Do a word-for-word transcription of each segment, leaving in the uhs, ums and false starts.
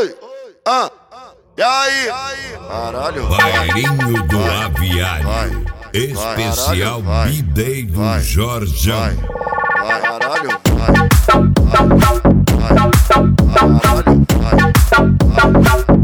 Oi, ah, e aí? Caralho. Bairinho do Aviário. Vai. Especial Vai. B-Day do Vai. Jorjão. Vai. Vai, caralho. Vai. Vai. Vai. Caralho. Vai.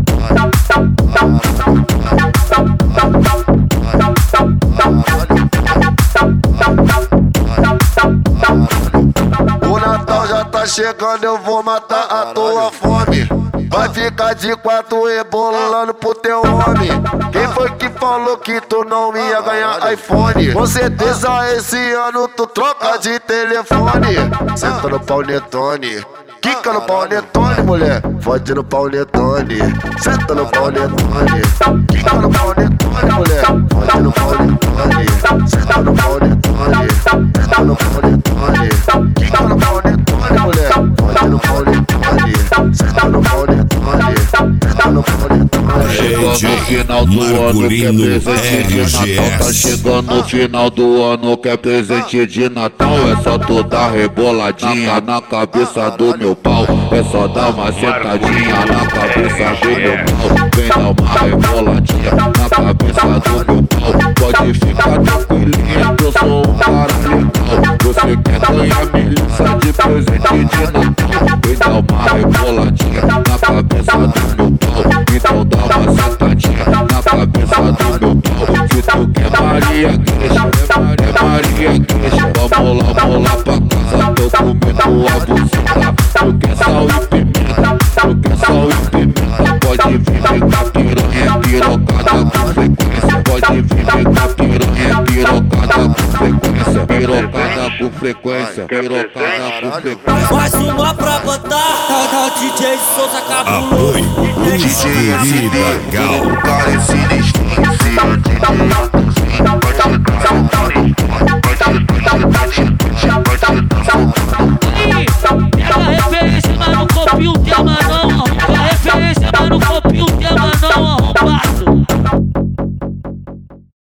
O Natal já tá chegando, eu vou matar a tua fome. Vai ficar de quatro rebolando pro teu homem. Quem foi que falou que tu não ia ganhar iPhone? Com certeza esse ano tu troca de telefone. Senta no paunetone, quica no paunetone, mulher. Fode no paunetone, senta no paunetone, quica no paunetone, mulher. Fode no paunetone, senta no paunetone, senta no paunetone, quica no paunetone, mulher. Fode no paunetone, senta no paunetone. Chegando no final do ano, quer presente de Natal. Tá chegando no final do ano, quer presente de Natal. É só tu dar reboladinha na cabeça do meu pau. É só dar uma sentadinha na cabeça do meu pau. Vem dar uma reboladinha na cabeça do meu pau. Pode ficar tranquilinha que eu sou um cara legal. Você quer ganhar melissa de presente de Natal? Vem dar uma reboladinha na cabeça do meu pau. Então dá uma sentadinha na cabeça do meu pau. Se tu quer Maria Queixa, é Maria Queixa. Vamos lá, vamos lá pra casa, tô comendo a buceta. Tu quer sal e pimenta, tu quer sal e pimenta. Pode vir ficar piranha, pirocada com frequência. Pode vir ficar piranha, pirocada com frequência. Pirocada com frequência, pirocada com frequência. Mais uma pra botar, tá, tá, D J Souza Cabuloso. Apoio. D J Querida Gal. o cara é sinistro.